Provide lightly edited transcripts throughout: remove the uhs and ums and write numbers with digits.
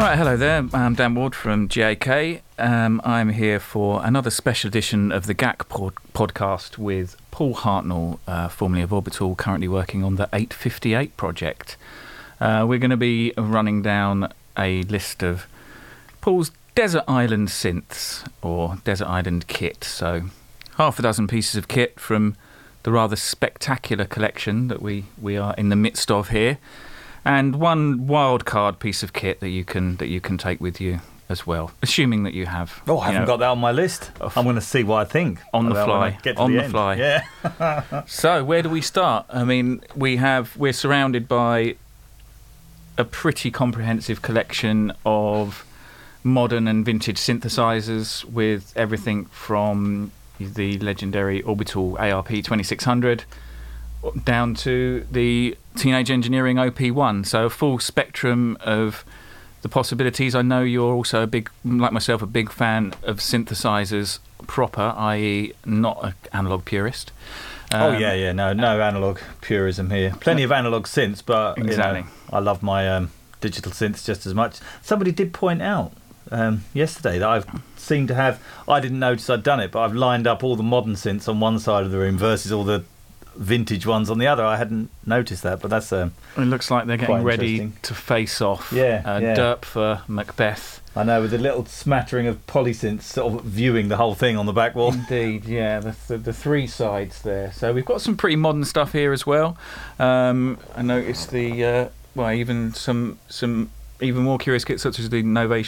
Right, hello there. I'm Dan Ward from GAK. I'm here for another special edition of the GAK podcast with Paul Hartnell, formerly of Orbital, currently working on the 858 project. We're going to be running down a list of Paul's Desert Island synths, or Desert Island kit. So half a dozen pieces of kit from the rather spectacular collection that we are in the midst of here. And one wild card piece of kit that you can take with you as well, assuming that you have. Oh, I haven't got that on my list. I'm going to see what I think on the fly. Yeah. So where do we start? I mean, we're surrounded by a pretty comprehensive collection of modern and vintage synthesizers, with everything from the legendary Orbital ARP 2600 down to the Teenage Engineering OP1, so a full spectrum of the possibilities. I know you're also like myself, a big fan of synthesizers proper, i.e. not an analog purist. No analog purism here. Plenty of analog synths, but exactly. I love my digital synths just as much. Somebody did point out yesterday that I didn't notice I'd done it, but I've lined up all the modern synths on one side of the room versus all the vintage ones on the other. I hadn't noticed that, but that's it looks like they're getting ready to face off. Derp for Macbeth. I know, with a little smattering of polysynths sort of viewing the whole thing on the back wall. Indeed, yeah, the three sides there. So we've got some pretty modern stuff here as well. I noticed even some even more curious kits, such as the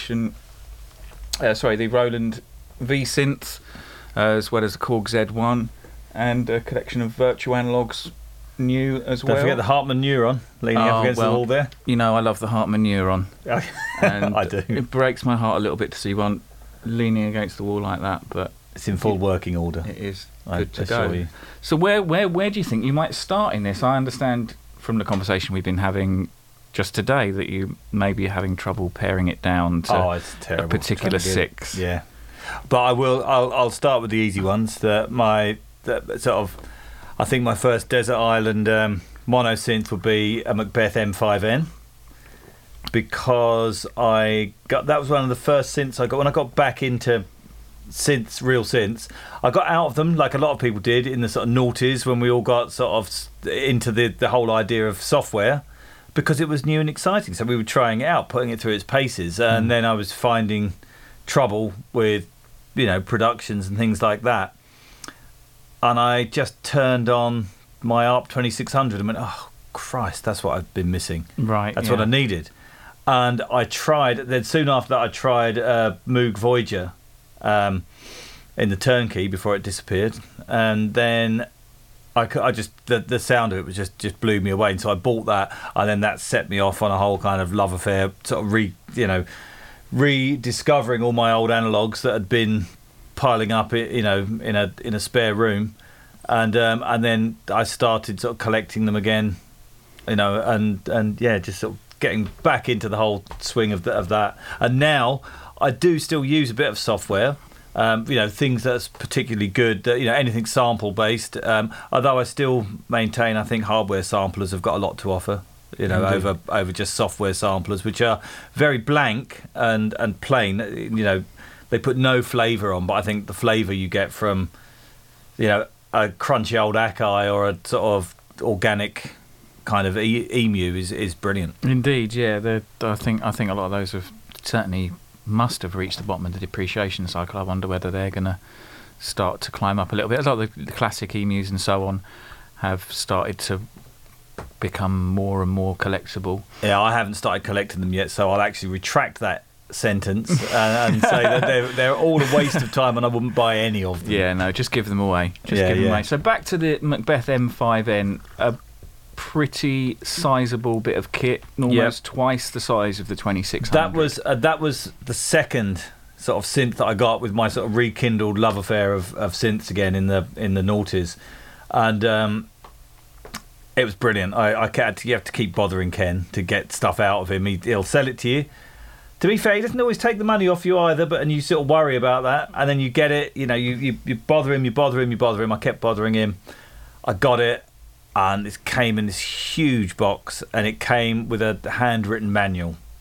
the Roland V synth, as well as the Korg Z1. And a collection of virtual analogues, new as well. Don't forget the Hartmann Neuron leaning up against the wall there. You know, I love the Hartmann Neuron. And I do. It breaks my heart a little bit to see one leaning against the wall like that, but it's in full working order. It is good to go. So where do you think you might start in this? I understand from the conversation we've been having just today that you may be having trouble paring it down to a particular six. Yeah, but I'll start with the easy ones. I think my first Desert Island mono synth would be a Macbeth M5N, because that was one of the first synths I got when I got back into synths, real synths. I got out of them like a lot of people did in the sort of noughties, when we all got sort of into the whole idea of software, because it was new and exciting. So we were trying it out, putting it through its paces, and then I was finding trouble with productions and things like that. And I just turned on my ARP 2600 and went, oh, Christ, that's what I've been missing. Right. That's what I needed. And I tried, then soon after that, I tried Moog Voyager in the turnkey before it disappeared. And then the sound of it was just blew me away. And so I bought that, and then that set me off on a whole kind of love affair, sort of rediscovering all my old analogues that had been piling up, in a spare room, and then I started sort of collecting them again, just sort of getting back into the whole swing of that. And now I do still use a bit of software, things that's particularly good, anything sample based. Although I still maintain, I think hardware samplers have got a lot to offer. Over just software samplers, which are very blank and plain. They put no flavour on, but I think the flavour you get from, a crunchy old Akai or a sort of organic kind of Emu is brilliant. Indeed, yeah. I think a lot of those must have reached the bottom of the depreciation cycle. I wonder whether they're going to start to climb up a little bit. A lot of the classic Emus and so on have started to become more and more collectible. Yeah, I haven't started collecting them yet, so I'll actually retract that sentence and say that they're all a waste of time, and I wouldn't buy any of them. Yeah, no, just give them away. Give them away. So back to the Macbeth M5N, a pretty sizable bit of kit, almost twice the size of the 2600. That was the second sort of synth that I got with my sort of rekindled love affair of synths again in the noughties, and it was brilliant. You have to keep bothering Ken to get stuff out of him. He'll sell it to you. To be fair, he doesn't always take the money off you either, and you sort of worry about that, and then you get it. You bother him. I kept bothering him. I got it, and it came in this huge box, and it came with a handwritten manual.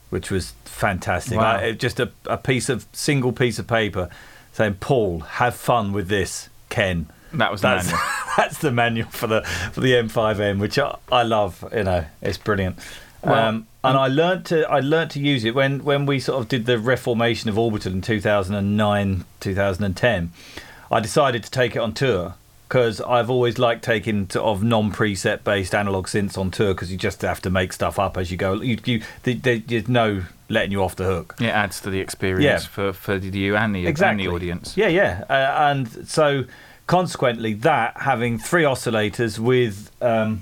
which was fantastic. Wow. Just a single piece of paper saying, "Paul, have fun with this, Ken." That was the manual. That's the manual for the M5N, which I love. It's brilliant. Well, and I learnt to use it when we sort of did the reformation of Orbital in 2009, 2010. I decided to take it on tour because I've always liked taking sort of non-preset based analog synths on tour because you just have to make stuff up as you go. There's no letting you off the hook. It adds to the experience for you and the audience. Yeah. And so consequently, that having 3 oscillators with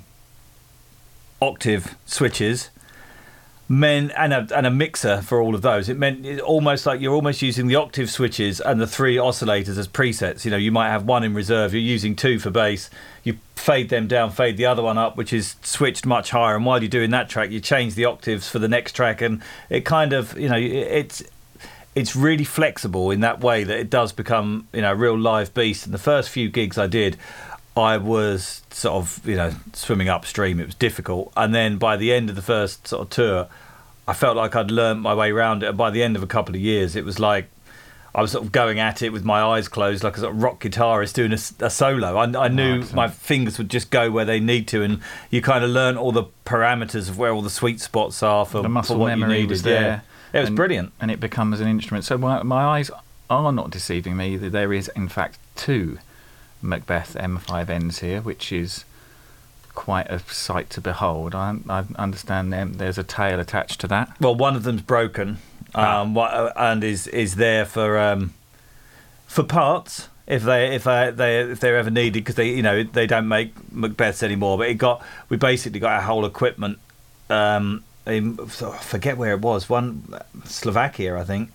octave switches meant and a mixer for all of those. It meant almost like you're almost using the octave switches and the 3 oscillators as presets. You might have 1 in reserve. You're using 2 for bass. You fade them down, fade the other one up, which is switched much higher. And while you're doing that track, you change the octaves for the next track, and it kind of it's really flexible in that way that it does become a real live beast. And the first few gigs I did, I was sort of, swimming upstream. It was difficult. And then by the end of the first sort of tour, I felt like I'd learnt my way around it. And by the end of a couple of years, it was like I was sort of going at it with my eyes closed, like a sort of rock guitarist doing a solo. I knew my fingers would just go where they need to. And you kind of learn all the parameters of where all the sweet spots are for, the muscle for what memory you needed. was there. Yeah. It was brilliant. And it becomes an instrument. So my eyes are not deceiving me. There is, in fact, 2 Macbeth M5Ns here, which is quite a sight to behold. I understand there's a tail attached to that. Well, one of them's broken, and is there for parts if they're ever needed, because they don't make Macbeths anymore. But we basically got our whole equipment. I forget where it was. Slovakia, I think.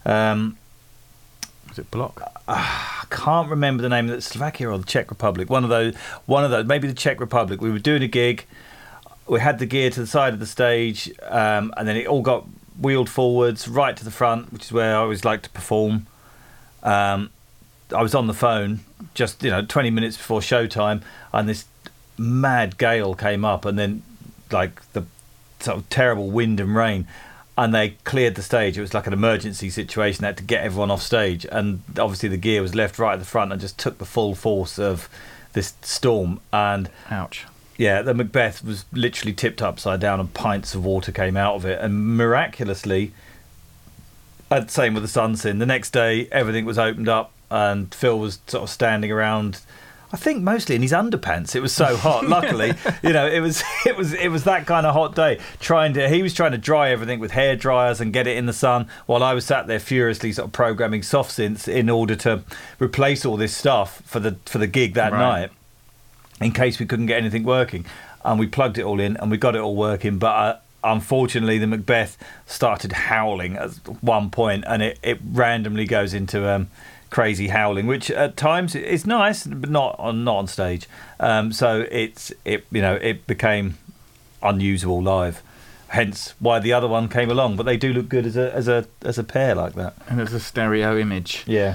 Was it Block? I can't remember the name of it. Slovakia or the Czech Republic. One of those. Maybe the Czech Republic. We were doing a gig. We had the gear to the side of the stage, and then it all got wheeled forwards right to the front, which is where I always like to perform. I was on the phone just 20 minutes before showtime, and this mad gale came up, and then like the sort of terrible wind and rain. And they cleared the stage. It was like an emergency situation. They had to get everyone off stage. And obviously the gear was left right at the front and just took the full force of this storm. And ouch. Yeah, the Macbeth was literally tipped upside down and pints of water came out of it. And miraculously, same with the Sunsin. The next day, everything was opened up and Phil was sort of standing around, I think mostly in his underpants. It was so hot. Luckily, it was that kind of hot day. He was trying to dry everything with hair dryers and get it in the sun, while I was sat there furiously sort of programming soft synths in order to replace all this stuff for the gig that night, in case we couldn't get anything working. And we plugged it all in and we got it all working. But unfortunately, the Macbeth started howling at one point, and it randomly goes into crazy howling, which at times is nice, but not on stage. So it became unusable live. Hence why the other one came along. But they do look good as a pair like that. And as a stereo image. Yeah.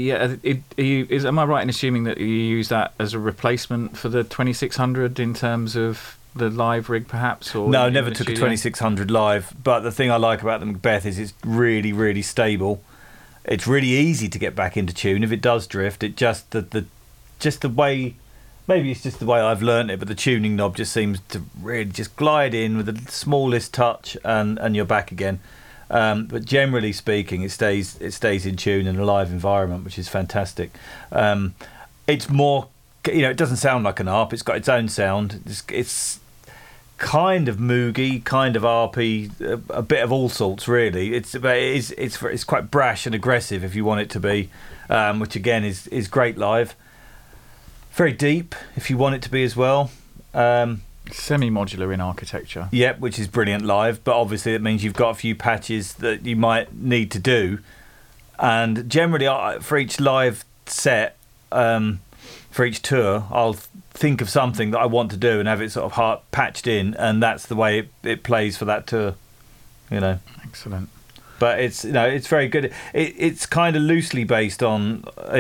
Am I right in assuming that you use that as a replacement for the 2600 in terms of the live rig, perhaps? Or no, never took a 2600 live. But the thing I like about the Macbeth is it's really, really stable. It's really easy to get back into tune. If it does drift, it just the way, maybe it's just the way I've learnt it, but the tuning knob just seems to really just glide in with the smallest touch, and you're back again. But generally speaking, it stays in tune in a live environment, which is fantastic. It's more, it doesn't sound like an ARP. It's got its own sound. It's kind of moogy, kind of RP, a bit of all sorts, really. It's quite brash and aggressive if you want it to be, which again is great live. Very deep if you want it to be as well. Semi-modular in architecture. Yep, which is brilliant live, but obviously it means you've got a few patches that you might need to do. And generally, for each live set, for each tour, I'll think of something that I want to do and have it sort of patched in, and that's the way it plays for that tour. Excellent. But it's very good. It's kind of loosely based on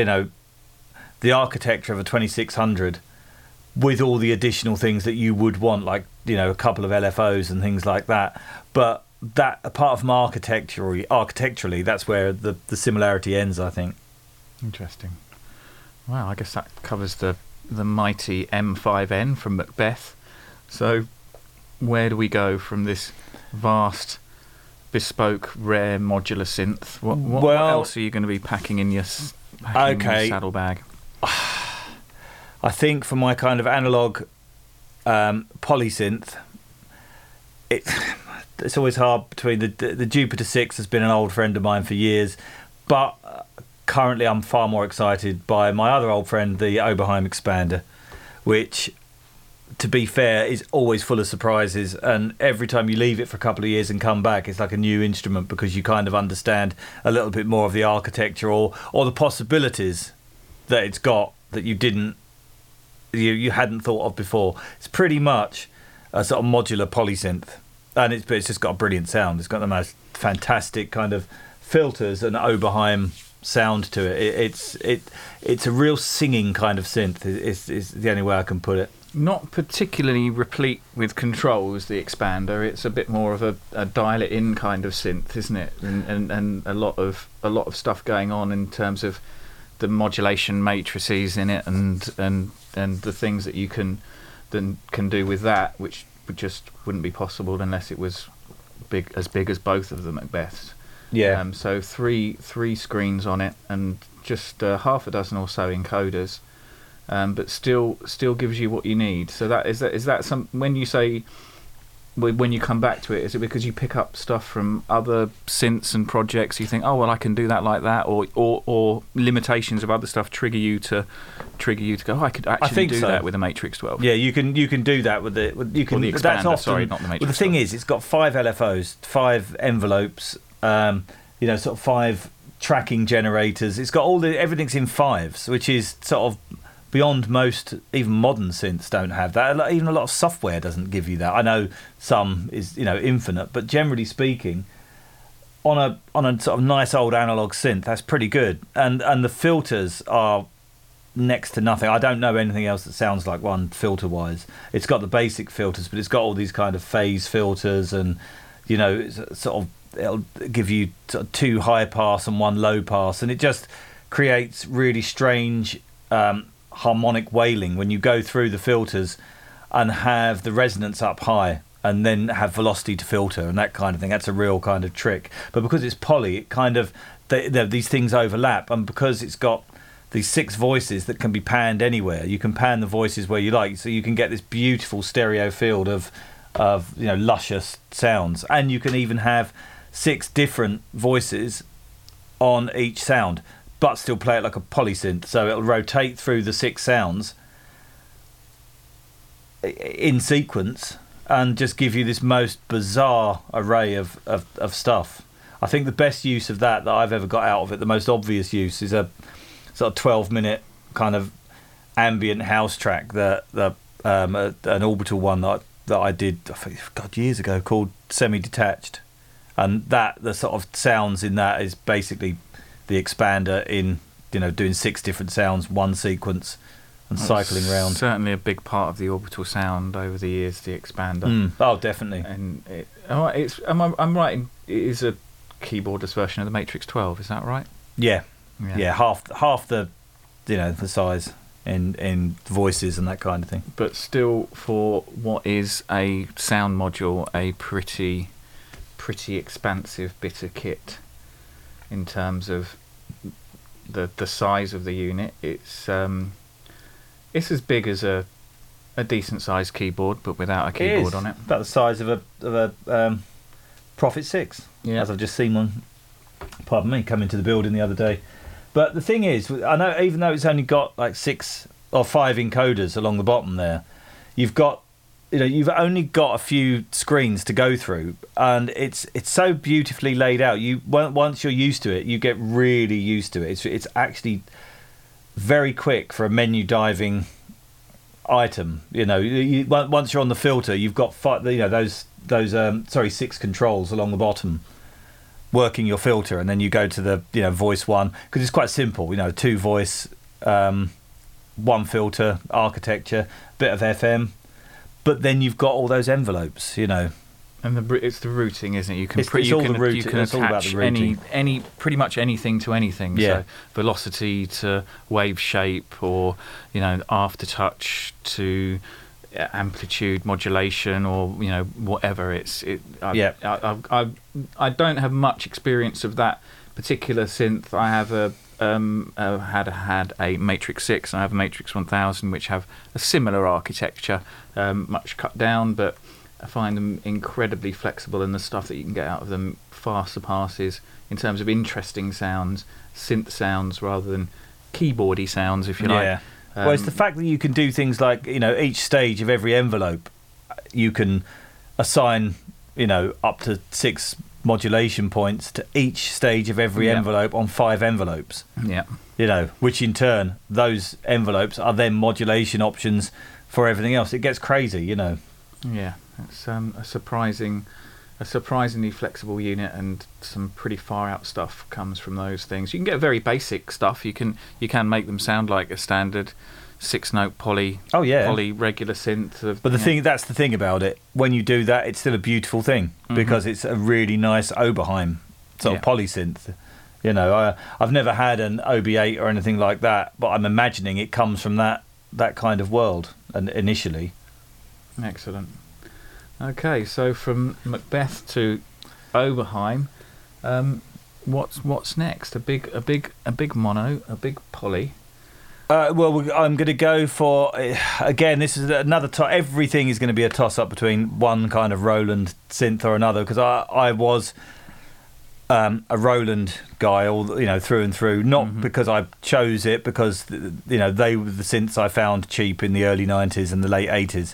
the architecture of a 2600, with all the additional things that you would want, like a couple of LFOs and things like that. But that apart from architecturally, that's where the similarity ends, I think. Interesting. Wow, I guess that covers the mighty M5N from Macbeth. So where do we go from this vast, bespoke, rare modular synth? What else are you going to be packing in your saddlebag? I think for my kind of analog polysynth, it's always hard between the Jupiter 6 has been an old friend of mine for years, but currently I'm far more excited by my other old friend, the Oberheim Expander, which, to be fair, is always full of surprises, and every time you leave it for a couple of years and come back, it's like a new instrument because you kind of understand a little bit more of the architecture or the possibilities that it's got that you hadn't thought of before. It's pretty much a sort of modular polysynth, and it's just got a brilliant sound. It's got the most fantastic kind of filters and Oberheim sound to it. It's a real singing kind of synth. Is the only way I can put it. Not particularly replete with controls, the Expander. It's a bit more of a dial it in kind of synth, isn't it? And a lot of stuff going on in terms of the modulation matrices in it and the things that you can do with that, which just wouldn't be possible unless it was big as both of the Macbeths. Yeah. So three screens on it and just half a dozen or so encoders, but still gives you what you need. So is that some, when you say, when you come back to it, is it because you pick up stuff from other synths and projects, you think, oh well, I can do that like that, or limitations of other stuff trigger you to go, oh, I could actually do that with the Matrix 12? Yeah, you can do that with the Expander. That's often, sorry, not the Matrix. Well, the thing 12. is, it's got 5 LFOs, 5 envelopes, sort of 5 tracking generators. It's got everything's in 5s, which is sort of beyond most, even modern synths don't have that. Even a lot of software doesn't give you that. I know some is infinite, but generally speaking, on a sort of nice old analog synth, that's pretty good. And the filters are next to nothing. I don't know anything else that sounds like one filter wise. It's got the basic filters, but it's got all these kind of phase filters, and sort of it'll give you sort of 2 high pass and 1 low pass, and it just creates really strange harmonic wailing when you go through the filters and have the resonance up high and then have velocity to filter and that kind of thing. That's a real kind of trick. But because it's poly, it kind of these things overlap, and because it's got these 6 voices that can be panned anywhere, you can pan the voices where you like, so you can get this beautiful stereo field of luscious sounds, and you can even have 6 different voices on each sound, but still play it like a polysynth. So it'll rotate through the 6 sounds in sequence and just give you this most bizarre array of stuff. I think the best use of that I've ever got out of it, the most obvious use, is a sort of 12-minute kind of ambient house track that an Orbital one that I did, I think, years ago, called Semi-Detached. And the sort of sounds in that is basically the Expander in doing 6 different sounds, one sequence, and cycling around. Certainly a big part of the Orbital sound over the years, the Expander. Oh, definitely. And I'm right. It is a keyboardless version of the Matrix 12. Is that right? Yeah. Half the the size in voices and that kind of thing. But still, for what is a sound module, a pretty expansive bit of kit in terms of the size of the unit. It's as big as a decent sized keyboard, but without a keyboard on it. About the size of a Prophet 6, as I've just seen one, pardon me, come into the building the other day. But the thing is, I know even though it's only got like 6 or 5 encoders along the bottom there, you've only got a few screens to go through, and it's so beautifully laid out. Once you're used to it, you get really used to it. It's actually very quick for a menu diving item. Once you're on the filter, you've got those 6 controls along the bottom working your filter, and then you go to the voice one, because it's quite simple. 2 voice, 1 filter, architecture, bit of FM. But then you've got all those envelopes, And And it's the routing, isn't it? You can It's all the routing. you can It's all about attach the routing. any pretty much anything to anything. Yeah. So velocity to wave shape, or aftertouch to amplitude modulation, or whatever. I don't have much experience of that particular synth. I have had a Matrix 6 and I have a Matrix 1000, which have a similar architecture, much cut down, but I find them incredibly flexible, and the stuff that you can get out of them far surpasses, in terms of interesting sounds, synth sounds rather than keyboardy sounds, if you like. Well, it's the fact that you can do things like, each stage of every envelope, you can assign, up to 6 modulation points to each stage of every envelope on 5 envelopes. Yeah. Which in turn, those envelopes are then modulation options for everything else. It gets crazy, Yeah, it's a surprisingly flexible unit, and some pretty far out stuff comes from those things. You can get very basic stuff. You can make them sound like a standard 6-note poly regular synth. But that's the thing about it. When you do that, it's still a beautiful thing, because it's a really nice Oberheim sort of poly synth. I've never had an OB8 or anything like that, but I'm imagining it comes from that kind of world, and initially. Excellent. Okay, so from Macbeth to Oberheim, what's next? A big mono, a big poly. Well, I'm going to go for, again, this is another everything is going to be a toss-up between one kind of Roland synth or another, because I was a Roland guy all through and through, not because I chose it, because they were the synths I found cheap in the early 90s and the late 80s.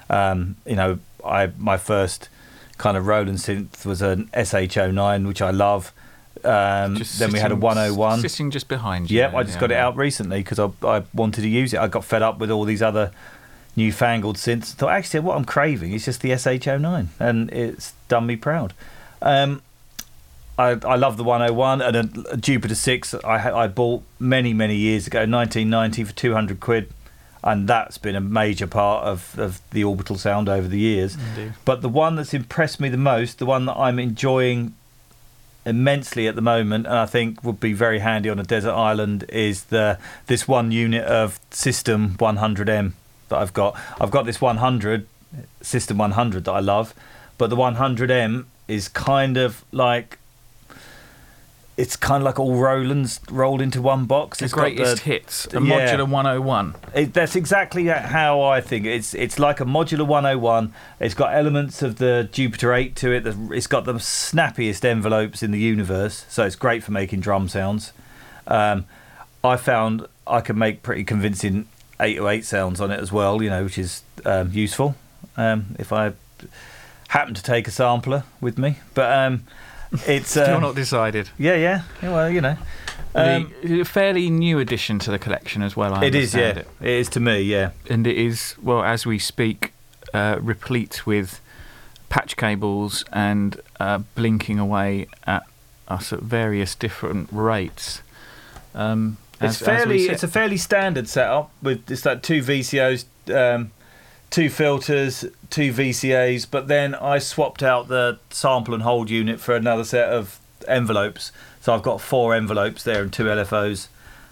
My first kind of Roland synth was an SH09, which I love. Then we had a 101 sitting just behind you. Yep, I just got it out recently because I wanted to use it. I got fed up with all these other newfangled synths. Thought, actually, what I'm craving is just the SH09, and it's done me proud. I love the 101 and a Jupiter 6 I bought many years ago, 1990, for 200 quid. And that's been a major part of the Orbital sound over the years. Indeed. But the one that's impressed me the most, the one that I'm enjoying immensely at the moment, and I think would be very handy on a desert island, is this one unit of System 100M that I've got. I've got this 100, System 100, that I love, but the 100M is kind of like... It's kind of like all Roland's rolled into one box. The greatest hits, a modular 101. That's exactly how I think. It's like a modular 101. It's got elements of the Jupiter 8 to it. It's got the snappiest envelopes in the universe, so it's great for making drum sounds. I found I can make pretty convincing 808 sounds on it as well, which is useful if I happen to take a sampler with me. But... it's still not decided. Yeah. Well, a fairly new addition to the collection as well. It is, yeah. It is to me, yeah. And it is, well, as we speak, replete with patch cables and blinking away at us at various different rates. It's a fairly standard setup with it's like 2 VCOs. 2 filters, 2 VCAs, but then I swapped out the sample and hold unit for another set of envelopes. So I've got 4 envelopes there and 2 LFOs,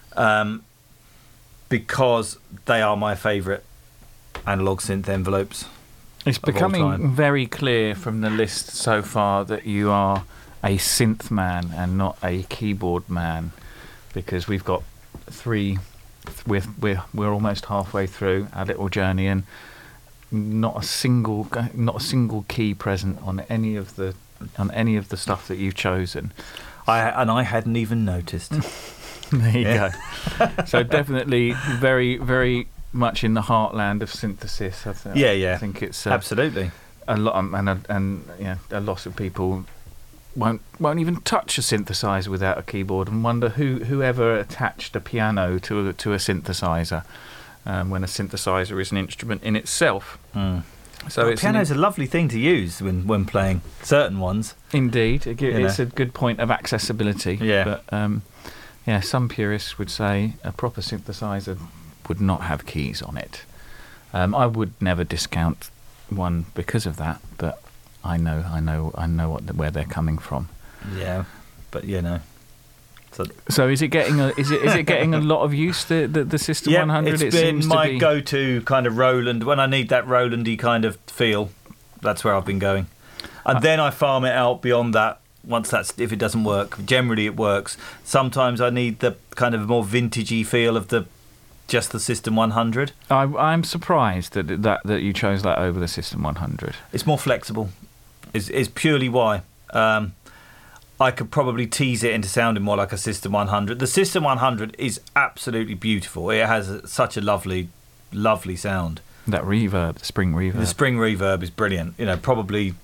because they are my favourite analog synth envelopes. It's becoming very clear from the list so far that you are a synth man and not a keyboard man, because we've got 3. We're almost halfway through our little journey, and not a single key present on any of the stuff that you've chosen. I hadn't even noticed. There you go. So definitely very, very much in the heartland of synthesis. I think it's absolutely a lot, and a lot of people won't even touch a synthesizer without a keyboard, and wonder whoever attached a piano to a synthesizer. When a synthesizer is an instrument in itself. So piano's a lovely thing to use when playing certain ones. Indeed, it's a good point of accessibility. Yeah. But some purists would say a proper synthesizer would not have keys on it. I would never discount one because of that, but I know where they're coming from. Yeah, but So is it getting is it getting a lot of use, the System 100? It's been my go-to kind of Roland when I need that Rolandy kind of feel. That's where I've been going, and then I farm it out beyond that. If it doesn't work, generally it works. Sometimes I need the kind of more vintagey feel of the System 100. I'm surprised that you chose that over the System 100. It's more flexible. Is purely why. I could probably tease it into sounding more like a System 100. The System 100 is absolutely beautiful. It has such a lovely, lovely sound. That reverb, the spring reverb. The spring reverb is brilliant. Probably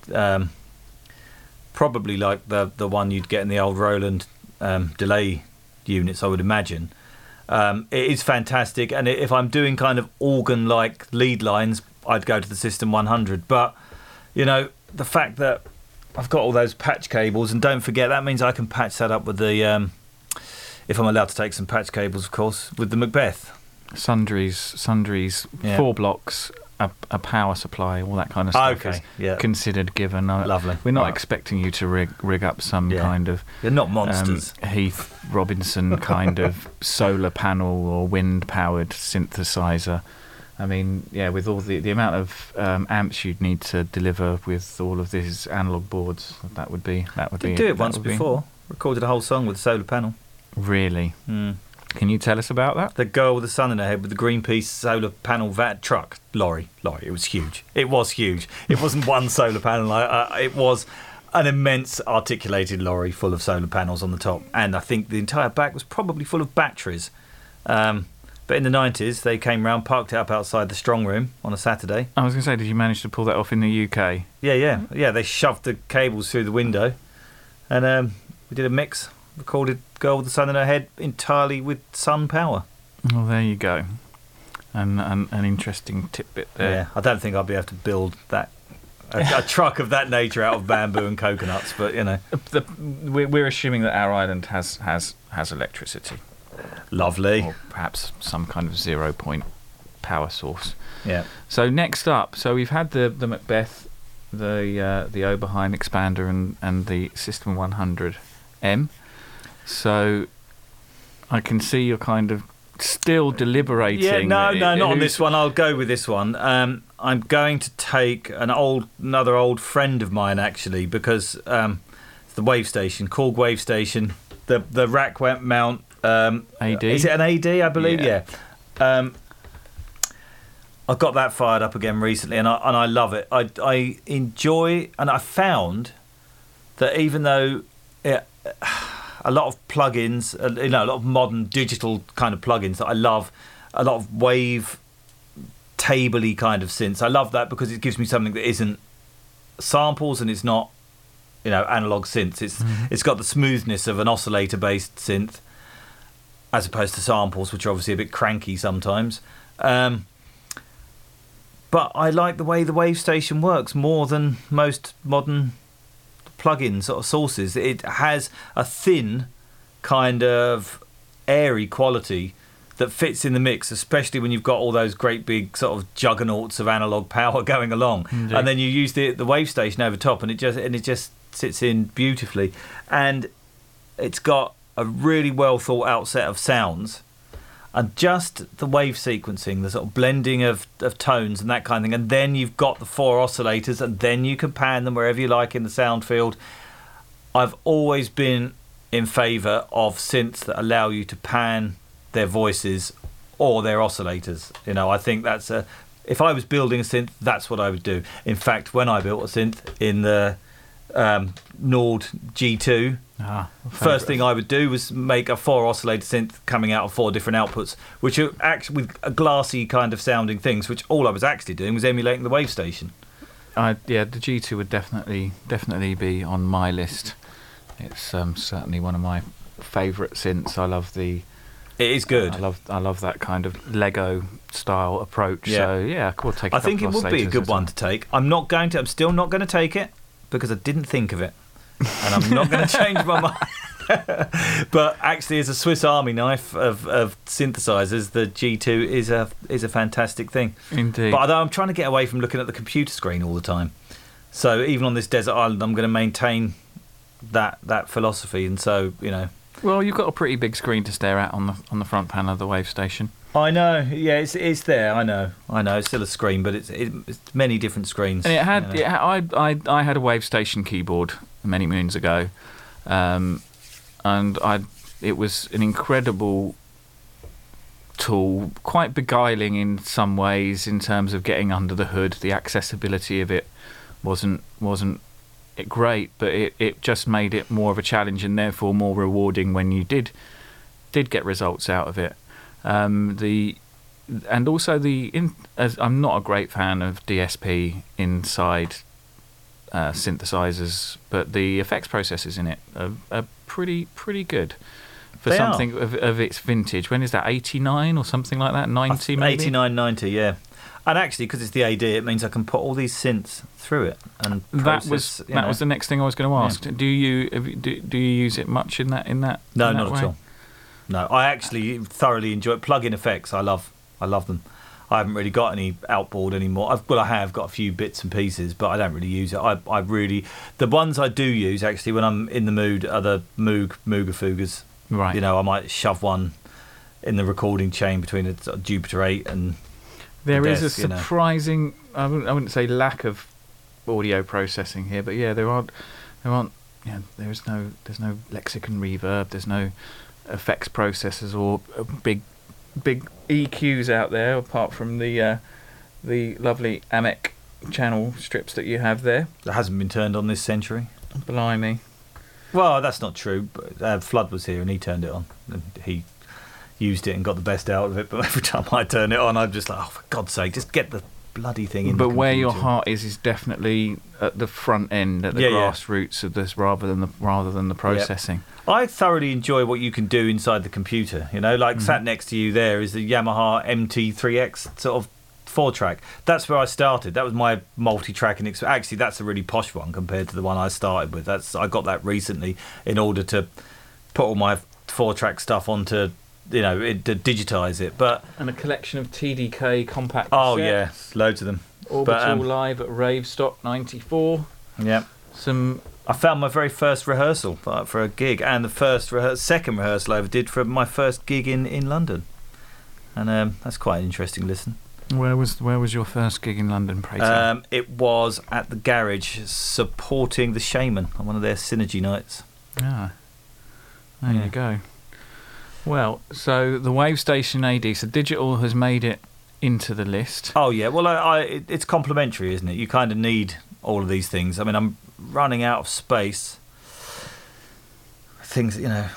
like the one you'd get in the old Roland delay units, I would imagine. It is fantastic, and if I'm doing kind of organ-like lead lines, I'd go to the System 100. But the fact that I've got all those patch cables, and don't forget that means I can patch that up with the if I'm allowed to take some patch cables, of course, with the Macbeth. Sundries, 4 blocks, a power supply, all that kind of stuff is considered given. Lovely. We're not expecting you to rig up some kind of... You're not monsters. Heath Robinson kind of solar panel or wind-powered synthesizer. I mean, with all the amount of amps you'd need to deliver with all of these analog boards, that would be... Did do it once before. Recorded a whole song with a solar panel. Really? Mm. Can you tell us about that? The girl with the sun in her head with the Greenpeace solar panel truck lorry. It was huge. It was huge. It wasn't one solar panel. It was an immense articulated lorry full of solar panels on the top, and I think the entire back was probably full of batteries. But in the 90s, they came round, parked it up outside the strong room on a Saturday. I was going to say, did you manage to pull that off in the UK? Yeah. They shoved the cables through the window, and we did a mix. Recorded Girl with the Sun in Her Head entirely with sun power. Well, there you go. And an interesting tidbit there. Yeah, I don't think I'll be able to build that a truck of that nature out of bamboo and coconuts, but we're assuming that our island has electricity. Lovely. Or perhaps some kind of 0-point power source. Yeah. So next up, we've had the Macbeth, the Oberheim expander, and the System 100M. So I can see you're kind of still deliberating. Yeah, no, not on this one. I'll go with this one. I'm going to take another old friend of mine, actually, because it's the Wave Station, Korg Wave Station, the rack mount. AD? Is it an AD, I believe? Yeah. I got that fired up again recently, and I love it. I enjoy, and I found that even though a lot of plugins, a lot of modern digital kind of plugins that I love, a lot of wave table-y kind of synths. I love that because it gives me something that isn't samples and it's not, analog synths. It's got the smoothness of an oscillator-based synth as opposed to samples, which are obviously a bit cranky sometimes. But I like the way the Wave Station works more than most modern plugin sort of sources. It has a thin kind of airy quality that fits in the mix, especially when you've got all those great big sort of juggernauts of analog power going along. Indeed. And then you use the Wave Station over top, and it just sits in beautifully, and it's got a really well thought out set of sounds, and just the wave sequencing, the sort of blending of tones and that kind of thing, and then you've got the 4 oscillators, and then you can pan them wherever you like in the sound field. I've always been in favour of synths that allow you to pan their voices or their oscillators. I think that's if I was building a synth, that's what I would do. In fact, when I built a synth in the Nord G2, first thing I would do was make a 4 oscillator synth coming out of 4 different outputs, which are actually with a glassy kind of sounding things, which all I was actually doing was emulating the Wave Station. The G2 would definitely be on my list. It's certainly one of my favourite synths. I love the... It is good. I love that kind of Lego style approach. Yeah. So yeah, we'll take. I think it would be a good one to take. I'm still not going to take it because I didn't think of it, and I'm not going to change my mind. But actually, as a Swiss Army knife of synthesizers, the G2 is a fantastic thing. Indeed. But although I'm trying to get away from looking at the computer screen all the time, So even on this desert island, I'm going to maintain that philosophy. And so, Well, you've got a pretty big screen to stare at on the front panel of the Wave Station. I know, yeah, it's there. I know, it's still a screen, but it's many different screens. And I had a Wave Station keyboard many moons ago, and it was an incredible tool, quite beguiling in some ways in terms of getting under the hood. The accessibility of it wasn't great, but it just made it more of a challenge and therefore more rewarding when you did get results out of it. As I'm not a great fan of DSP inside synthesizers, but the effects processors in it are pretty good for something of its vintage. When is that? 89 or something like that? 90 maybe? 89, 90, yeah. And actually, because it's the AD, it means I can put all these synths through it and process, that was the next thing I was going to ask. Yeah. Do you use it much in that? No, not at all. No, I actually thoroughly enjoy plug-in effects. I love them. I haven't really got any outboard anymore. I have got a few bits and pieces, but I don't really use it. I really, the ones I do use actually when I'm in the mood are the Moog Moogafugas. Right. I might shove one in the recording chain between a Jupiter 8 and. There is a surprising, I wouldn't say lack of audio processing here, but yeah, there's no lexicon reverb, there's no effects processors or big EQs out there, apart from the lovely Amec channel strips that you have there. That hasn't been turned on this century. Blimey. Well, that's not true. But, Flood was here and he turned it on, and he used it and got the best out of it. But every time I turn it on, I'm just like, oh, for God's sake, just get the bloody thing in. But where your heart is definitely at the front end, at the grassroots of this, rather than the processing. Yep. I thoroughly enjoy what you can do inside the computer. Sat next to you there is the Yamaha MT3X sort of 4-track. That's where I started. That was my multi-tracking experience. Actually, that's a really posh one compared to the one I started with. I got that recently in order to put all my 4-track stuff onto, to digitise it. And a collection of TDK compact cassettes. Oh yeah, loads of them. Orbital Live at Ravestock 94. Yeah. I found my very first rehearsal for a gig, and the second rehearsal I ever did for my first gig in London, and that's quite an interesting listen. Where was your first gig in London, pray tell? It was at the Garage, supporting the Shaman on one of their Synergy nights. Ah, there you go. Well, so the Wave Station AD, so digital has made it into the list. Oh yeah, well, it's complementary, isn't it? You kind of need all of these things. I mean, I'm running out of space. Things,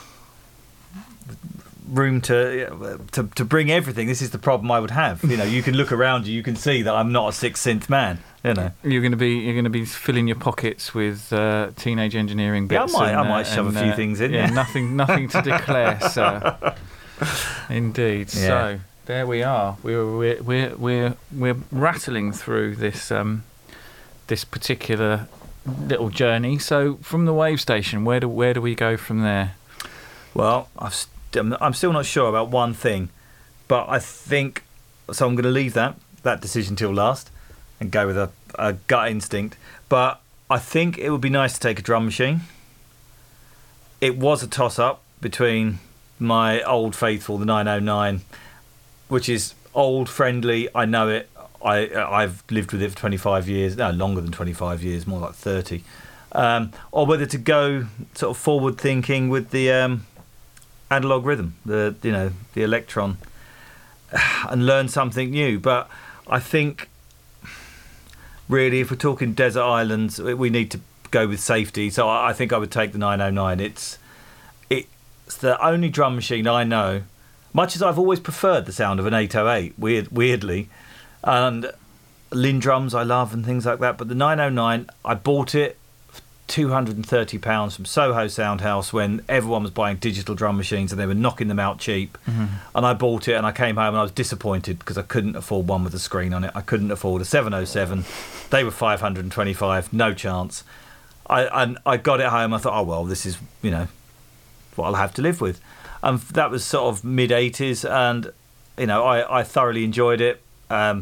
room to bring everything. This is the problem I would have. You can look around you can see that I'm not a 6-synth man. You're going to be filling your pockets with Teenage Engineering bits. Yeah, I might shove a few things in. Yeah, nothing to declare, sir. Indeed. Yeah. So there we are. We're rattling through this this particular little journey. So from the Wave Station, where do we go from there? Well, I'm still not sure about one thing, but I think so. I'm going to leave that decision till last and go with a gut instinct. But I think it would be nice to take a drum machine. It was a toss-up between my old faithful, the 909, which is old, friendly. I know it. I've lived with it for 25 years. No, longer than 25 years, more like 30. Or whether to go sort of forward-thinking with the analog rhythm, the Electron, and learn something new. But I think really, if we're talking desert islands, we need to go with safety. So I think I would take the 909. It's the only drum machine I know, much as I've always preferred the sound of an 808, weirdly, and Lindrums I love and things like that. But the 909, I bought it for £230 from Soho Soundhouse when everyone was buying digital drum machines and they were knocking them out cheap. Mm-hmm. And I bought it and I came home and I was disappointed because I couldn't afford one with a screen on it. I couldn't afford a 707. They were $525, no chance. I got it home. I thought, oh well, this is what I'll have to live with. And that was sort of mid-80s, and I thoroughly enjoyed it.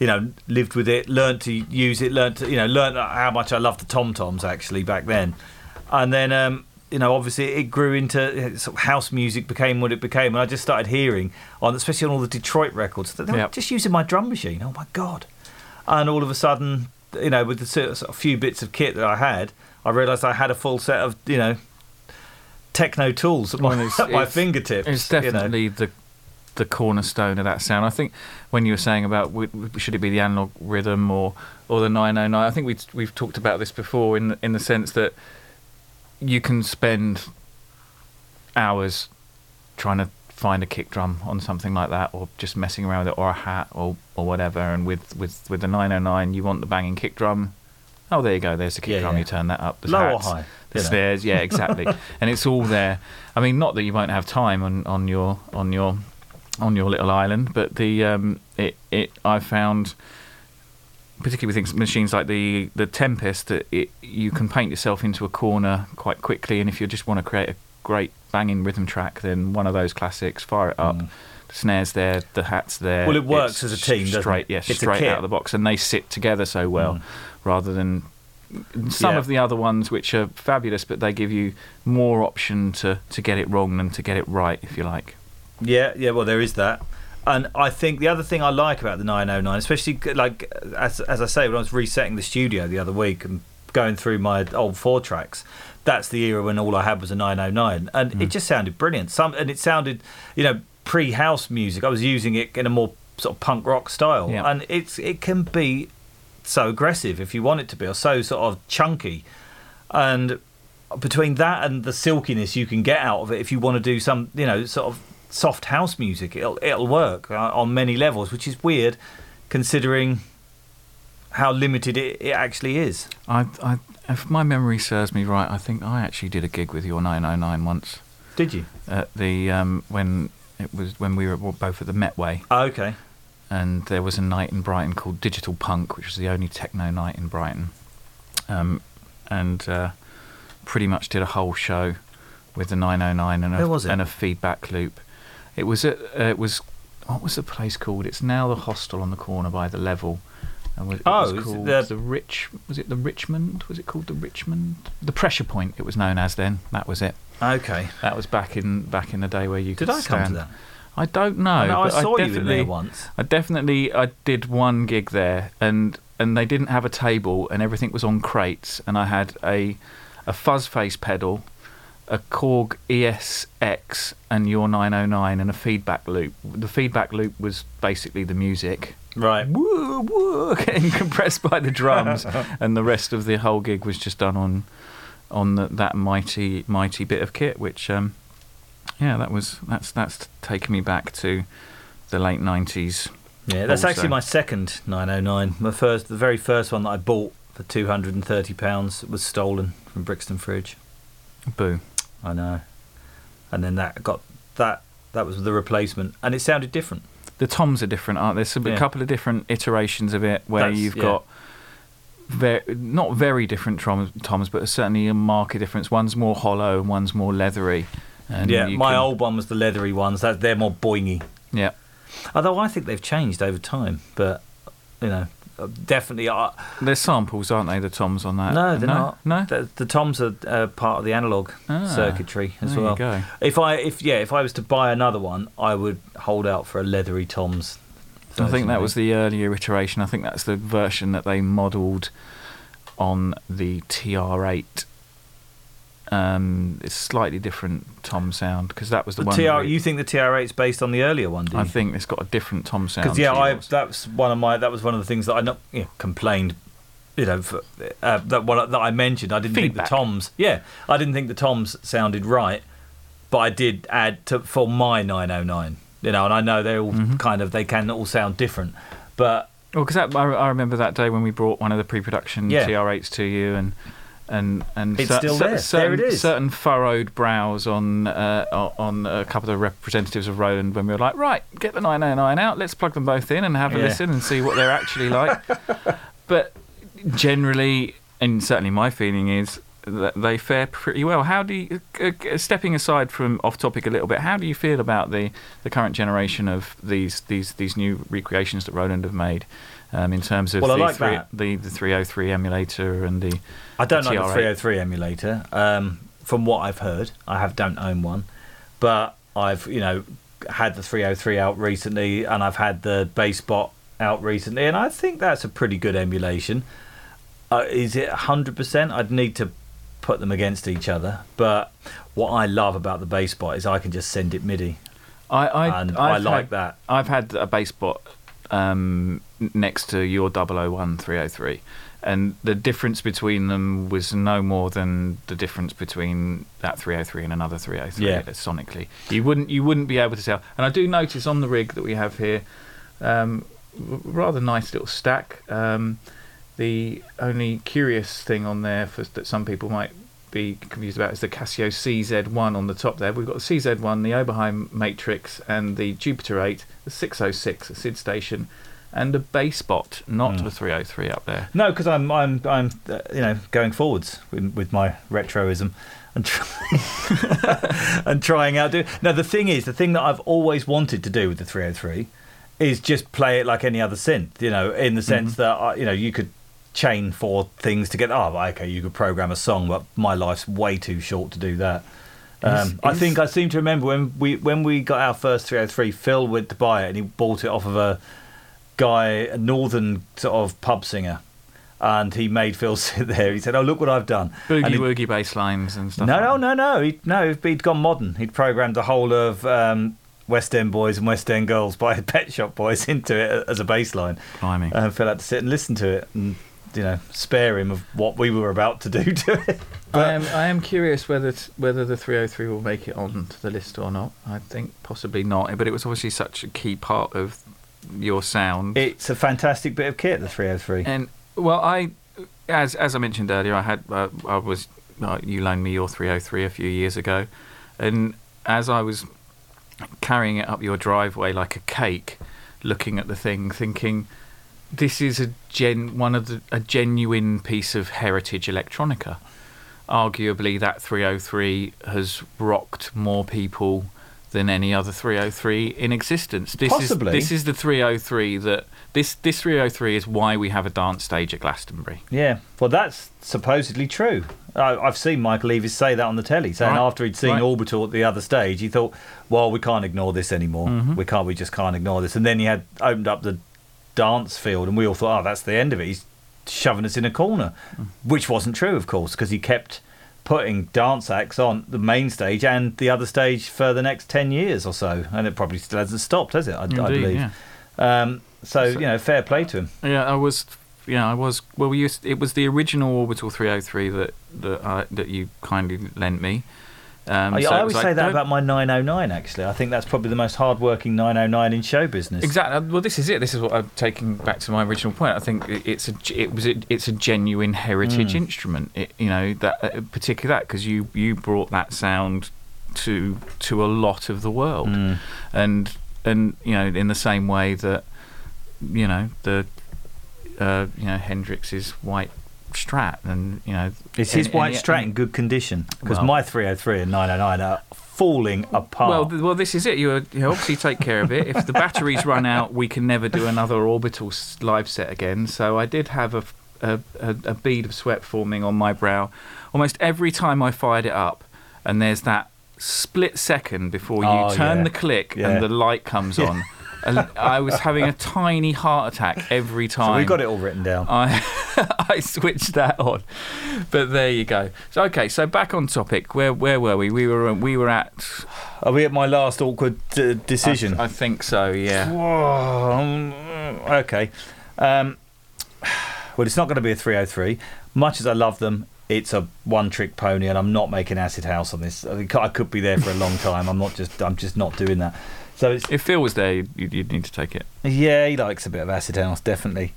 lived with it, learned to use it, learned how much I loved the tom-toms actually back then. And then, obviously it grew into sort of house music, became what it became. And I just started hearing, especially on all the Detroit records, that they were just using my drum machine. Oh, my God. And all of a sudden, with the sort of few bits of kit that I had, I realised I had a full set of, techno tools at my fingertips. It's definitely the cornerstone of that sound. I think when you were saying about should it be the analog rhythm or the 909, I think we've talked about this before in the sense that you can spend hours trying to find a kick drum on something like that, or just messing around with it, or a hat or whatever. And with the 909, you want the banging kick drum. Oh, there you go. There's the kick drum. You turn that up. The low hats, or high. The snares. Yeah, exactly. And it's all there. I mean, not that you won't have time on your little island, but I found, particularly with machines like the Tempest, that you can paint yourself into a corner quite quickly. And if you just want to create a great banging rhythm track, then one of those classics, fire it up. The snares there, the hat's there. Well, it works as a team, doesn't it? Yeah, straight out of the box, and they sit together so well, rather than some of the other ones, which are fabulous, but they give you more option to get it wrong than to get it right, if you like. Yeah, well, there is that. And I think the other thing I like about the 909, especially like as I say, when I was resetting the studio the other week and going through my old 4-tracks, that's the era when all I had was a 909, and it just sounded brilliant. And it sounded, pre-house music. I was using it in a more sort of punk rock style, and it can be so aggressive if you want it to be, or so sort of chunky. And between that and the silkiness you can get out of it, if you want to do some, sort of soft house music, it'll work on many levels, which is weird considering how limited it actually is. If my memory serves me right, I think I actually did a gig with your 909 once. Did you? At the when we were both at the Metway. Oh, okay. And there was a night in Brighton called Digital Punk, which was the only techno night in Brighton, and pretty much did a whole show with the 909 and a feedback loop. It was what was the place called? It's now the hostel on the corner by the Level. And was called the Richmond? Was it called the Richmond? The Pressure Point. It was known as then. That was it. Okay. That was back in the day where you could stand. Did I come to that? I don't know. No, I saw you in there once. I did one gig there, and they didn't have a table, and everything was on crates, and I had a fuzz face pedal, a Korg ESX, and your 909, and a feedback loop. The feedback loop was basically the music. Right. Woo, woo, getting compressed by the drums, and the rest of the whole gig was just done on that mighty bit of kit, which that's taken me back to the late 90s. Yeah, that's actually my second 909. The very first one that I bought for £230 was stolen from Brixton Fridge. Boo. I know. And then that was the replacement, and it sounded different. The toms are different, aren't there? So a couple of different iterations of it where you've got not very different toms, but certainly a marked difference. One's more hollow and one's more leathery. And my old one was the leathery ones. They're more boingy. Yeah. Although I think they've changed over time, but definitely. They're samples, aren't they? The toms on that? No, they're not. No, the toms are part of the analog circuitry as well. There you go. If I was to buy another one, I would hold out for a leathery toms. I think that was the earlier iteration. I think that's the version that they modelled on the TR8. It's slightly different tom sound because that was the one. You think the TR8 is based on the earlier one? Do you? I think it's got a different tom sound. Because that was one of the things that I complained. That I mentioned. I didn't think the toms. Yeah, I didn't think the toms sounded right, but I did add for my 909. And I know they're all they can all sound different, but because I remember that day when we brought one of the pre-production TR8s to you and it's still there. There it is. Certain furrowed brows on a couple of representatives of Roland when we were like, right, get the 909 out, let's plug them both in and have a listen and see what they're actually like. But generally, and certainly my feeling is, they fare pretty well. How do you, stepping aside from off topic a little bit, how do you feel about the current generation of these new recreations that Roland have made, in terms of the 303 emulator and the I don't the like the TR8? 303 emulator. From what I've heard, don't own one, but I've had the 303 out recently, and I've had the BassBot out recently, and I think that's a pretty good emulation. Is it 100%? I'd need to put them against each other, but what I love about the BassBot is I can just send it MIDI. I like that. I've had a BassBot next to your 001 303, and the difference between them was no more than the difference between that 303 and another 303 sonically. You wouldn't be able to tell. And I do notice on the rig that we have here, rather nice little stack. The only curious thing on there that some people might be confused about is the Casio CZ1 on the top there. We've got the CZ1, the Oberheim Matrix, and the Jupiter 8, the 606, a SID station, and a BassBot, not the 303 up there. No, because I'm going forwards with my retroism and and trying out. No, the thing that I've always wanted to do with the 303 is just play it like any other synth. In the sense that you could chain 4 things together. You could program a song, but my life's way too short to do that. I think I seem to remember when we got our first 303, Phil went to buy it and he bought it off of a northern sort of pub singer, and he made Phil sit there. He said, "Oh, look what I've done." Boogie woogie bass lines and stuff. No. He'd gone modern. He'd programmed the whole of West End Boys and West End Girls by Pet Shop Boys into it as a bass line. Blimey. And Phil had to sit and listen to it and spare him of what we were about to do to it. But I am curious whether the 303 will make it onto the list or not. I think possibly not, but it was obviously such a key part of your sound. It's a fantastic bit of kit, the 303. And as I mentioned earlier, you loaned me your 303 a few years ago, and as I was carrying it up your driveway like a cake, looking at the thing, thinking, this is a genuine piece of heritage electronica. Arguably, that 303 has rocked more people than any other 303 in existence. Possibly. This is the 303 that this 303 is why we have a dance stage at Glastonbury. Yeah, well, that's supposedly true. I've seen Michael Eavis say that on the telly, saying after he'd seen Orbital at the other stage, he thought, well, we can't ignore this anymore. We just can't ignore this. And then he had opened up the dance field, and we all thought, that's the end of it. He's shoving us in a corner, which wasn't true, of course, because he kept putting dance acts on the main stage and the other stage for the next 10 years or so, and it probably still hasn't stopped, has it? I believe. Yeah. So fair play to him. Yeah, I was. Well, it was the original Orbital 303 that you kindly lent me. I always say that about my 909. Actually, I think that's probably the most hard-working 909 in show business. Exactly. Well, this is it. This is what I'm taking back to my original point. I think it's a genuine heritage instrument. Particularly that because you brought that sound to a lot of the world, and in the same way that Hendrix's White Strat, and it's his White Strat in good condition, because my 303 and 909 are falling apart. Well, this is it. You obviously take care of it. If the batteries run out, we can never do another Orbital live set again. So I did have a bead of sweat forming on my brow almost every time I fired it up, and there's that split second before you turn the click and the light comes on. And I was having a tiny heart attack every time. So we got it all written down. I switched that on, but there you go. So back on topic. Where were we? We were at. Are we at my last awkward decision? I think so. Yeah. Whoa, okay. Well, it's not going to be a 303. Much as I love them, it's a one-trick pony, and I'm not making acid house on this. I could be there for a long time. I'm just not doing that. So if Phil was there, you'd need to take it. Yeah, he likes a bit of acid house, definitely.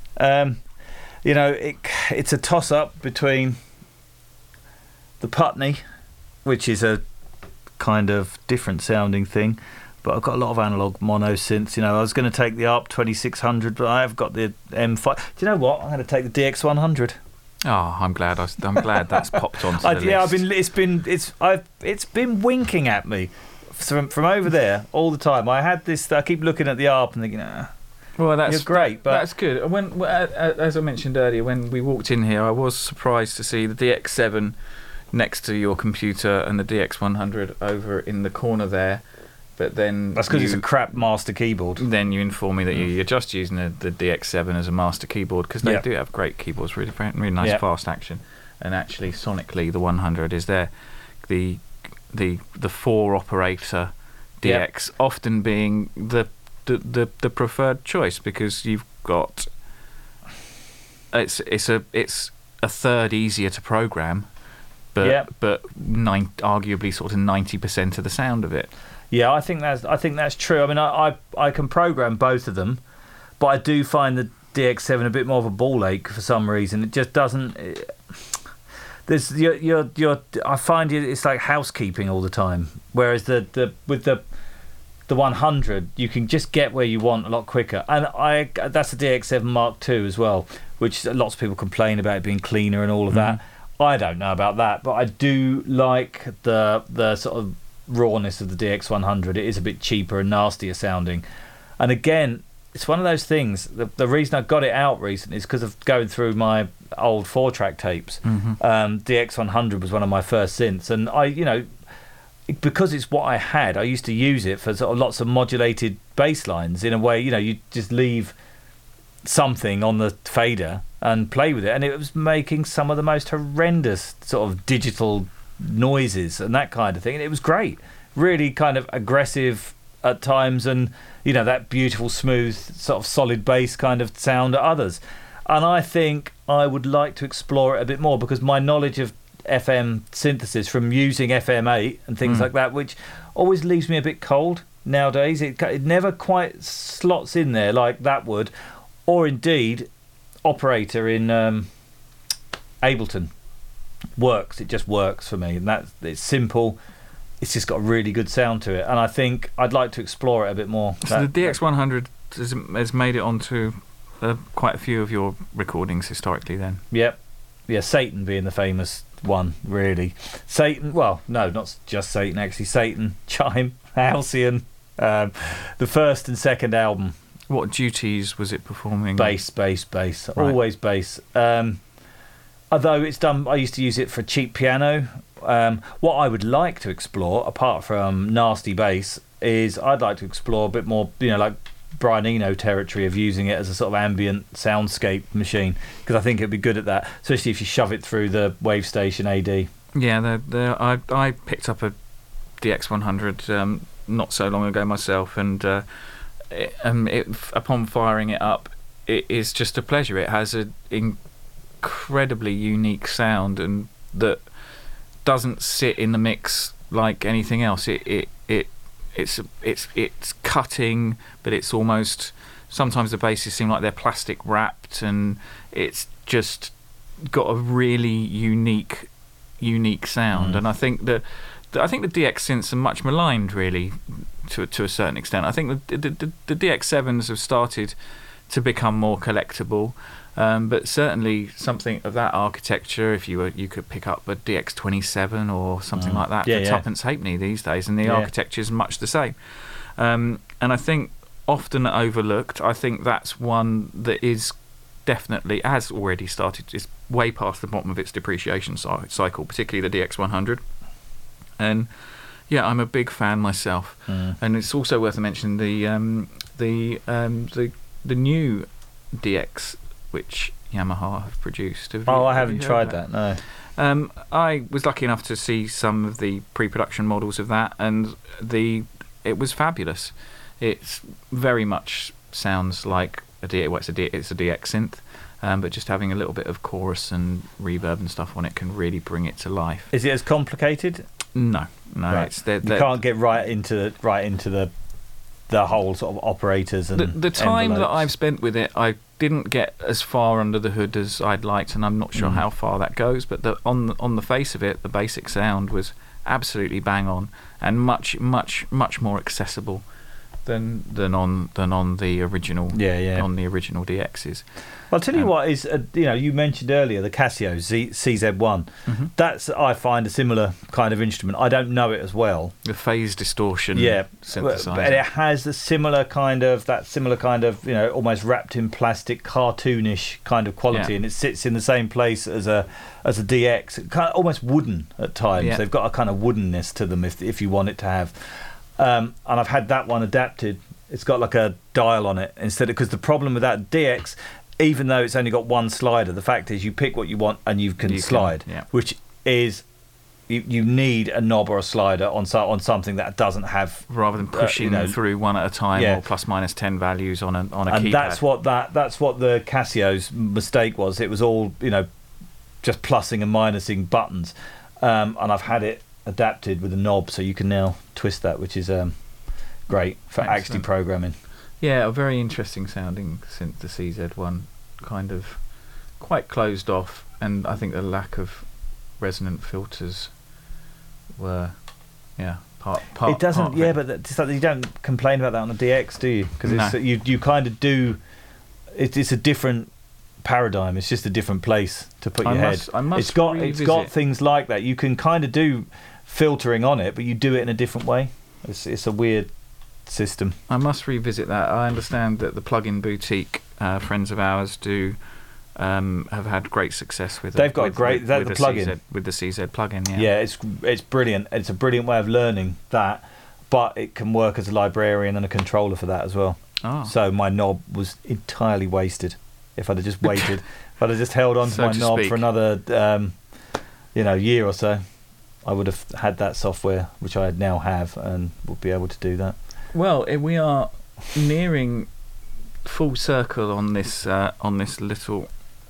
It's a toss-up between the Putney, which is a kind of different sounding thing, but I've got a lot of analog mono synths. I was going to take the ARP 2600, but I have got the M5. Do you know what? I'm going to take the DX100. Oh, I'm glad that's popped onto the list. Yeah, it's been winking at me from over there all the time. I keep looking at the ARP and thinking, well, you're great, but that's good. As I mentioned earlier, when we walked in here, I was surprised to see the DX7 next to your computer and the DX100 over in the corner there. But then that's because it's a crap master keyboard. Then you inform me that you're just using the DX7 as a master keyboard, because they do have great keyboards, really nice fast action, and actually sonically the 100 is there. The 4-operator DX often being the preferred choice, because you've got it's a third easier to program, but arguably sort of 90% of the sound of it. Yeah, I think that's true. I mean, I can program both of them, but I do find the DX7 a bit more of a ball ache for some reason. It just doesn't. I find it's like housekeeping all the time. Whereas with the 100, you can just get where you want a lot quicker. And that's the DX7 Mark II as well, which lots of people complain about it being cleaner and all of that. I don't know about that, but I do like the sort of rawness of the DX100. It is a bit cheaper and nastier sounding. And again, it's one of those things. The reason I got it out recently is because of going through my old 4-track tapes. DX100 was one of my first synths, and because it's what I had, I used to use it for sort of lots of modulated bass lines. In a way, you just leave something on the fader and play with it, and it was making some of the most horrendous sort of digital noises and that kind of thing, and it was great, really kind of aggressive at times, and that beautiful smooth sort of solid bass kind of sound at others. And I think I would like to explore it a bit more, because my knowledge of FM synthesis from using FM8 and things like that, which always leaves me a bit cold nowadays, it never quite slots in there like that would, or indeed Operator in Ableton works. It just works for me, and it's simple. It's just got a really good sound to it, and I think I'd like to explore it a bit more. So the DX100 has made it onto quite a few of your recordings historically then? Yep. Yeah, Satan being the famous one, really. Satan, well, no, not just Satan, actually. Satan, Chime, Halcyon, the first and second album. What duties was it performing? Bass. Right. Always bass. Although it's done, I used to use it for cheap piano. What I would like to explore, apart from nasty bass, is I'd like to explore a bit more, like Brian Eno territory of using it as a sort of ambient soundscape machine, because I think it'd be good at that, especially if you shove it through the Wavestation AD. Yeah, I picked up a DX100 not so long ago myself, and upon firing it up, it is just a pleasure. It has an incredibly unique sound, and that doesn't sit in the mix like anything else. It's cutting, but it's almost, sometimes the basses seem like they're plastic wrapped, and it's just got a really unique sound. And I think the DX synths are much maligned, really, to a certain extent. I think the DX7s have started to become more collectible, but certainly something of that architecture, if you could pick up a DX27 or something like that for tuppence halfpenny these days, and the architecture is much the same. And I think often overlooked. I think that's one that is definitely, has already started, is way past the bottom of its depreciation cycle, particularly the DX100. And yeah, I'm a big fan myself. And it's also worth mentioning the new DX, which Yamaha have produced. I haven't tried that. No. I was lucky enough to see some of the pre-production models of that, and it was fabulous. It very much sounds like it's a DX synth, but just having a little bit of chorus and reverb and stuff on it can really bring it to life. Is it as complicated? No. Right. You can't get right into the whole sort of operators and the time envelopes. that I've spent with it, I didn't get as far under the hood as I'd liked, and I'm not sure how far that goes, but on the face of it, the basic sound was absolutely bang on, and much more accessible than on the original. Yeah. On the original DXs. I'll tell you what is, you mentioned earlier the Casio CZ1. Mm-hmm. That's, I find, a similar kind of instrument. I don't know it as well. The phase distortion synthesizer. But it has a similar kind of, almost wrapped in plastic, cartoonish kind of quality, and it sits in the same place as a DX, kind of almost wooden at times. Yeah. They've got a kind of woodenness to them if you want it to have. And I've had that one adapted. It's got like a dial on it instead of, because the problem with that DX, even though it's only got one slider, the fact is you pick what you want and you can slide, which is you need a knob or a slider on something that doesn't have, rather than pushing through one at a time or plus minus 10 values on a keypad. And that's what the Casio's mistake was. It was all just plussing and minusing buttons, and I've had it adapted with a knob, so you can now twist that, which is great for actually programming. Yeah, a very interesting sounding synth, the CZ1, kind of quite closed off, and I think the lack of resonant filters were, part. It doesn't, part of it. but you don't complain about that on the DX, do you? Because you kind of do. It's a different paradigm. It's just a different place to put your head. It's got things like that. You can kind of do filtering on it, but you do it in a different way. It's a weird system. I must revisit that. I understand that the plugin boutique, friends of ours, have had great success with. They've got the plugin with the CZ plugin. Yeah, it's brilliant. It's a brilliant way of learning that, but it can work as a librarian and a controller for that as well. Oh. So my knob was entirely wasted. If I'd have just waited, if I'd have just held on to my knob for another, year or so, I would have had that software, which I now have, and would be able to do that. Well, we are nearing full circle on this little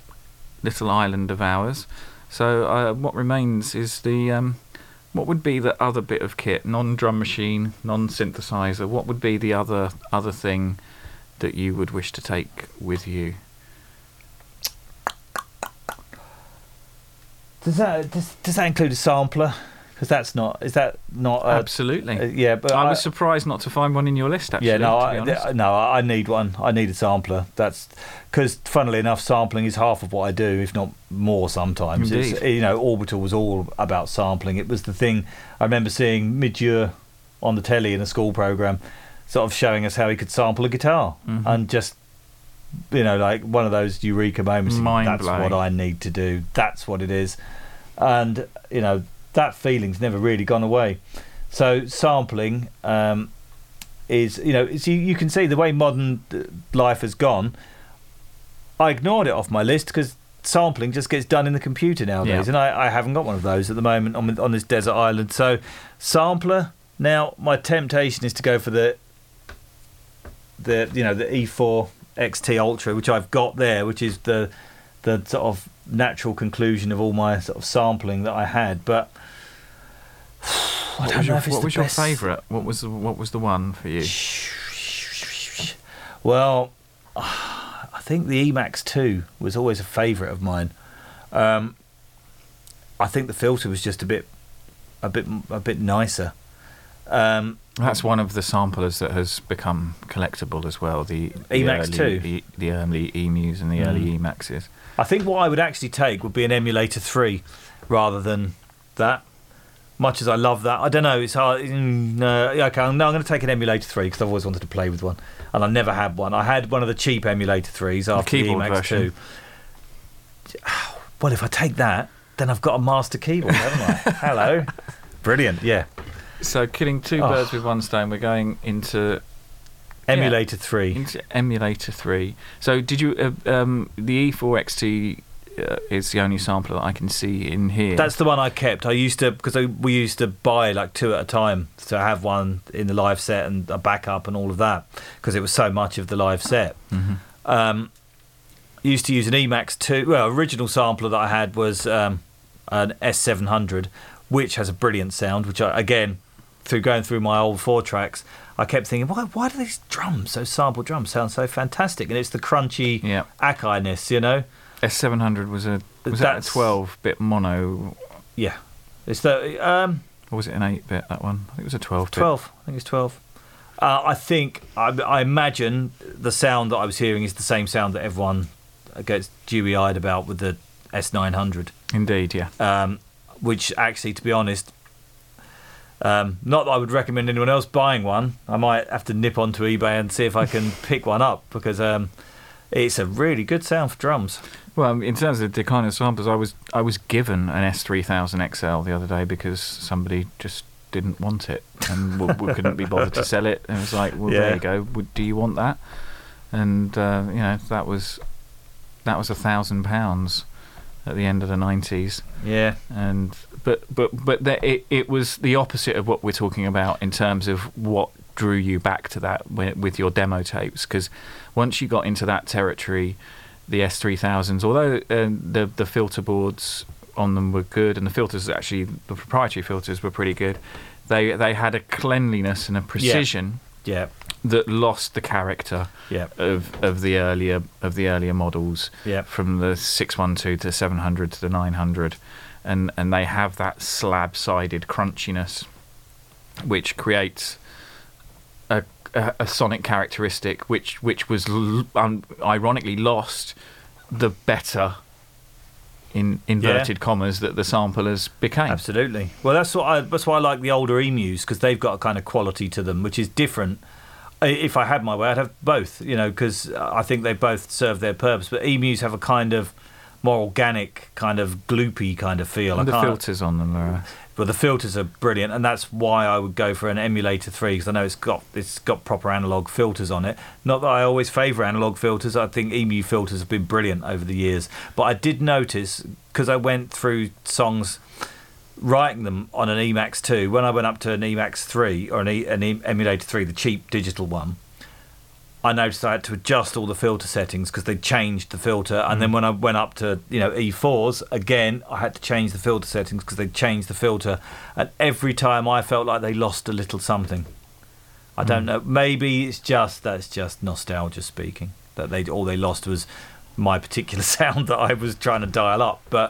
island of ours. So what remains is the what would be the other bit of kit, non-drum machine, non-synthesizer. What would be the other thing that you would wish to take with you? Does that include a sampler? Because is that not absolutely? But I was surprised not to find one in your list. Actually, I need one. I need a sampler. That's because, funnily enough, sampling is half of what I do, if not more. Sometimes, Orbital was all about sampling. It was the thing. I remember seeing Midure on the telly in a school program, sort of showing us how he could sample a guitar, and just like one of those eureka moments. That's what I need to do. That's what it is, and that feeling's never really gone away. So sampling is, you can see the way modern life has gone. I ignored it off my list because sampling just gets done in the computer nowadays, and I haven't got one of those at the moment on this desert island. So sampler. Now my temptation is to go for the E4 XT Ultra, which I've got there, which is the sort of natural conclusion of all my sort of sampling that I had, but what was your favourite? What was the one for you? Well, I think the Emax 2 was always a favourite of mine. I think the filter was just a bit nicer. That's one of the samplers that has become collectible as well. The Emax 2, the early Emus and the early Emaxes. I think what I would actually take would be an Emulator 3 rather than that. Much as I love that, I don't know. It's hard. Okay, I'm going to take an Emulator 3 because I've always wanted to play with one, and I never had one. I had one of the cheap Emulator 3s after the Emax version. 2. Well, if I take that, then I've got a master keyboard, haven't I? Hello, brilliant. Yeah. So killing two birds with one stone. We're going into Emulator 3. Into Emulator 3. So did you the E4 XT? Is the only sampler that I can see in here. That's the one I kept. I used to, because we used to buy like two at a time to have one in the live set and a backup and all of that, because it was so much of the live set. Used to use an Emax 2. Well, original sampler that I had was an S700, which has a brilliant sound. Which again, through going through my old 4 tracks, I kept thinking, why do these drums, those sample drums, sound so fantastic? And it's the crunchy Akai-ness, S700 was that a 12-bit mono? Yeah, it's the or was it an 8-bit? That one, I think it was a 12-bit. 12, I think it's 12. I imagine the sound that I was hearing is the same sound that everyone gets dewy-eyed about with the S900. Indeed, yeah. Which actually, to be honest, not that I would recommend anyone else buying one. I might have to nip onto eBay and see if I can pick one up, because it's a really good sound for drums. Well, in terms of declining samples, I was given an S3000 XL the other day because somebody just didn't want it and we couldn't be bothered to sell it. And it was like, well, there you go. Do you want that? And that was £1,000 at the end of the 90s. Yeah. And but it was the opposite of what we're talking about in terms of what drew you back to that with your demo tapes, because once you got into that territory, the S3000s, although the filter boards on them were good, and the filters, actually the proprietary filters, were pretty good, they had a cleanliness and a precision that lost the character of the earlier models, from the 612 to 700 to the 900, and they have that slab-sided crunchiness which creates a sonic characteristic which was ironically lost the better, in inverted commas, that the samplers became. Absolutely. Well, that's why I like the older emus, because they've got a kind of quality to them which is different. If I had my way, I'd have both, because I think they both serve their purpose. But emus have a kind of more organic, kind of gloopy kind of feel. And the filters on them are... But the filters are brilliant, and that's why I would go for an Emulator 3, because I know it's got proper analog filters on it. Not that I always favour analog filters. I think EMU filters have been brilliant over the years. But I did notice, because I went through songs writing them on an Emax 2, when I went up to an Emax 3, or an Emulator 3, the cheap digital one, I noticed I had to adjust all the filter settings because they changed the filter, and then when I went up to E4s again, I had to change the filter settings because they changed the filter, and every time I felt like they lost a little something. I don't know. Maybe that's just nostalgia speaking. That all they lost was my particular sound that I was trying to dial up. But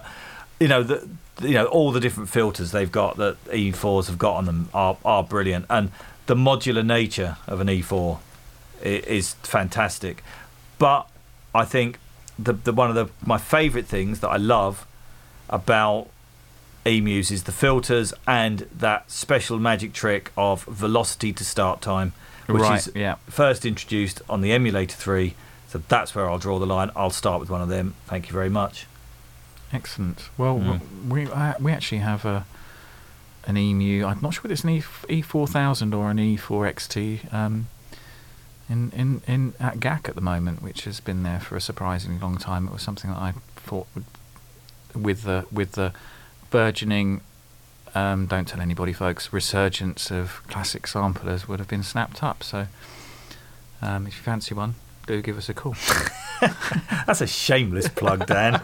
all the different filters they've got that E4s have got on them are brilliant, and the modular nature of an E4 is fantastic. But I think one of my favourite things that I love about emus is the filters and that special magic trick of velocity to start time, which is first introduced on the Emulator 3. So that's where I'll draw the line. I'll start with one of them. Thank you very much. Excellent. Well, we actually have an emu. I'm not sure whether it's an E4000 or an E4XT. In at GAC at the moment, which has been there for a surprisingly long time. It was something that I thought with the burgeoning don't tell anybody, folks, resurgence of classic samplers would have been snapped up. So if you fancy one, do give us a call. That's a shameless plug, Dan.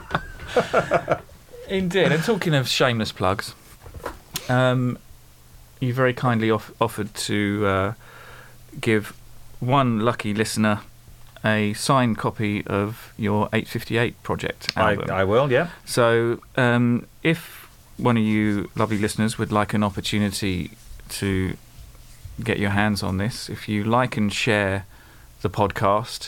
Indeed. And talking of shameless plugs, you very kindly offered to give one lucky listener a signed copy of your 858 project album. I will, yeah. So if one of you lovely listeners would like an opportunity to get your hands on this, if you like and share the podcast,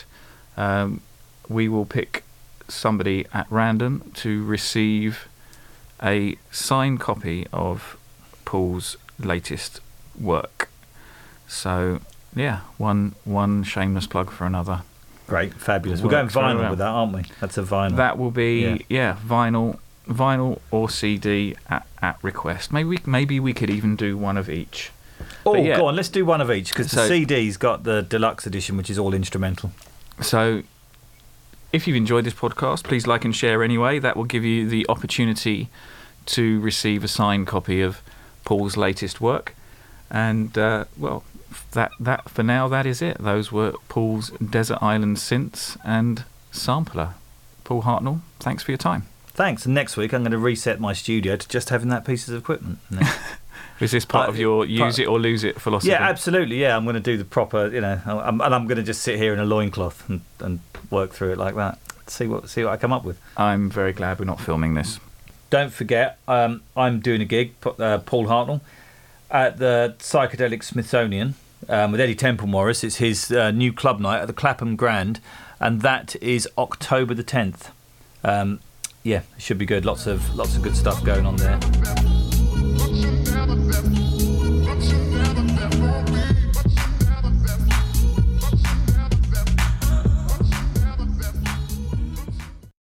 we will pick somebody at random to receive a signed copy of Paul's latest work. So yeah, one shameless plug for another. Great, fabulous. We're going vinyl with that, aren't we? That's a vinyl. That will be vinyl or CD at request. Maybe we could even do one of each. Oh, go on, let's do one of each, because the CD's got the deluxe edition, which is all instrumental. So if you've enjoyed this podcast, please like and share anyway. That will give you the opportunity to receive a signed copy of Paul's latest work. And that for now, that is it. Those were Paul's Desert Island Synths and Sampler. Paul Hartnell, thanks for your time. Thanks. And next week I'm going to reset my studio to just having that piece of equipment. Is this part of your use it or lose it philosophy? Yeah, absolutely. Yeah, I'm going to do the proper, and I'm going to just sit here in a loincloth and work through it like that. See what I come up with. I'm very glad we're not filming this. Don't forget, I'm doing a gig, Paul Hartnell, at the Psychedelic Smithsonian with Eddie Temple Morris. It's his new club night at the Clapham Grand, and that is October the 10th. Yeah, it should be good. Lots of good stuff going on there.